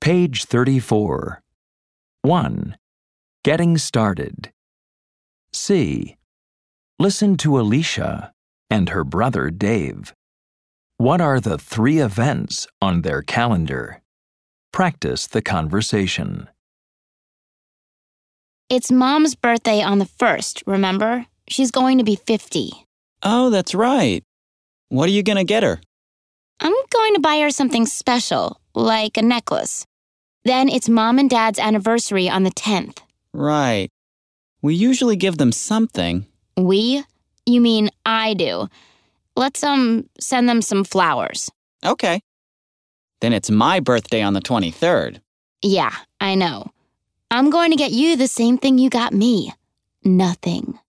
Page 34. 1. Getting started. C. Listen to Alicia and her brother Dave. What are the 3 events on their calendar? Practice the conversation. It's Mom's birthday on the 1st, remember? She's going to be 50. Oh, that's right. What are you going to get her? I'm going to buy her something special, like a necklace. Then it's Mom and Dad's anniversary on the 10th. Right. We usually give them something. We? You mean I do. Let's, send them some flowers. Okay. Then it's my birthday on the 23rd. Yeah, I know. I'm going to get you the same thing you got me. Nothing.